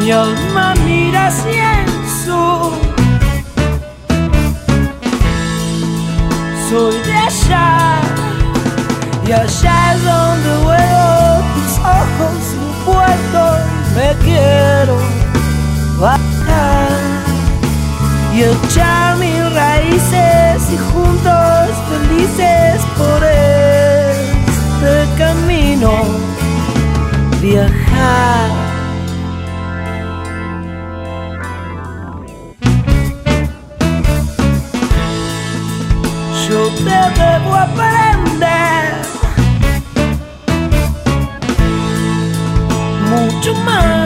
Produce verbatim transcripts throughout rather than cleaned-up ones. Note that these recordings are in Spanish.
Mi alma mira hacia el sur. Soy de allá, y allá es donde veo tus ojos impuestos. Me quiero bajar y echar mis raíces y juntos felices por este camino viajar. Yo te debo aprender mucho más.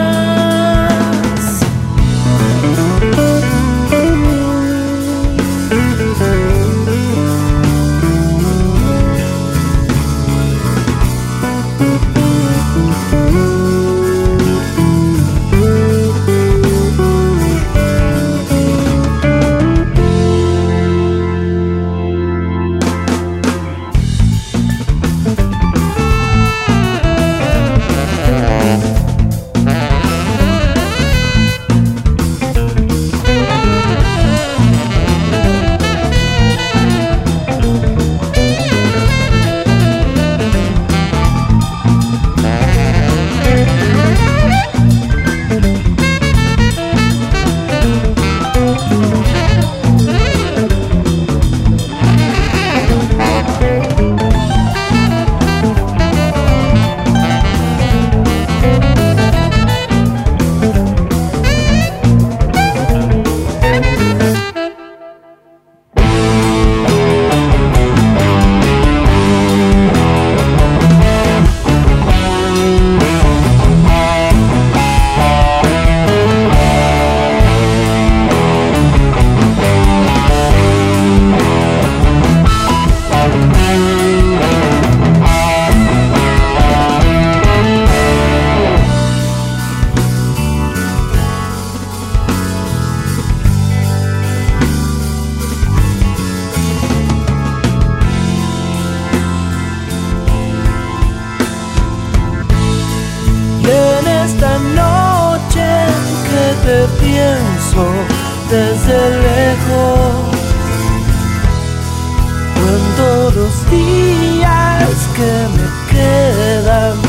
Esta noche que te pienso desde lejos, cuento los días que me quedan